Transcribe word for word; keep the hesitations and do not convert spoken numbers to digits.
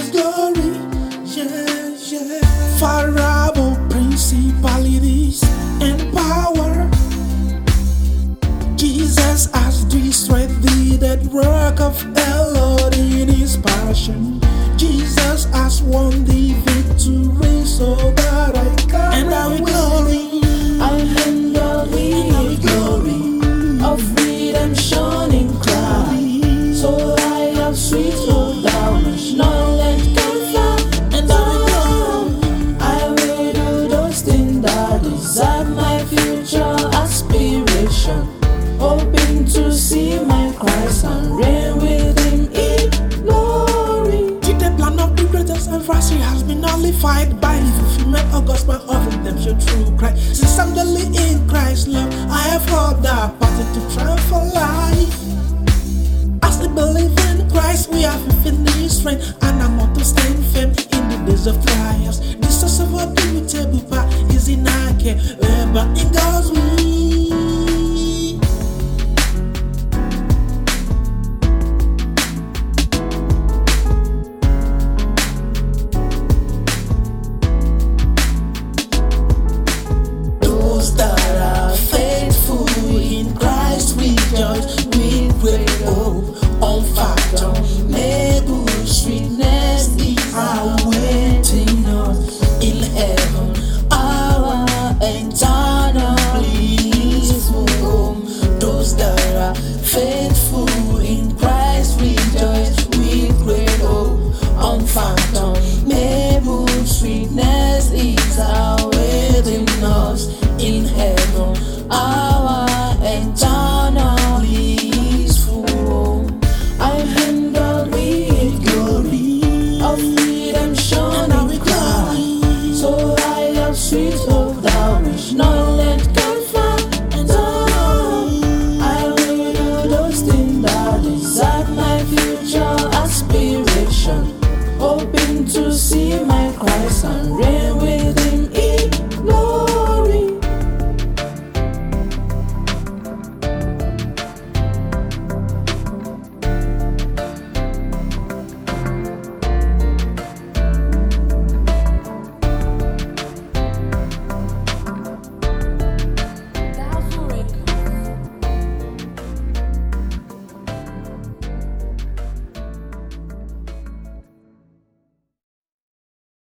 His glory, yeah, yeah. Far above principalities and power, Jesus has destroyed the dead work of the Lord in His passion. Jesus has won the victory so that I can. And I will glory, I'm in the glory of redemption in Christ. So I have sweet hope down, knowledge can fly. And I will do those things that desire my future aspiration, hoping to see my Christ and reign with Him in glory. The plan of the greatest adversary has been nullified by the fulfillment of gospel of redemption through Christ. Since I'm daily in Christ's love, I have heard the party to triumph for life. As we believe in Christ, we have infinite strength, and I'm out to stand firm in the days of trials.